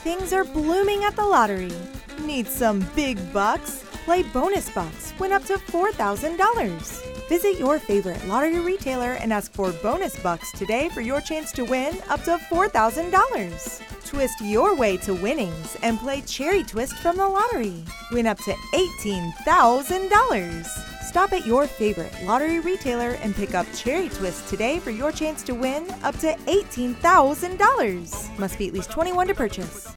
things are blooming at the lottery. Need some big bucks? Play Bonus Bucks. Win up to $4,000. Visit your favorite lottery retailer and ask for Bonus Bucks today for your chance to win up to $4,000. Twist your way to winnings and play Cherry Twist from the lottery. Win up to $18,000. Stop at your favorite lottery retailer and pick up Cherry Twist today for your chance to win up to $18,000. Must be at least 21 to purchase.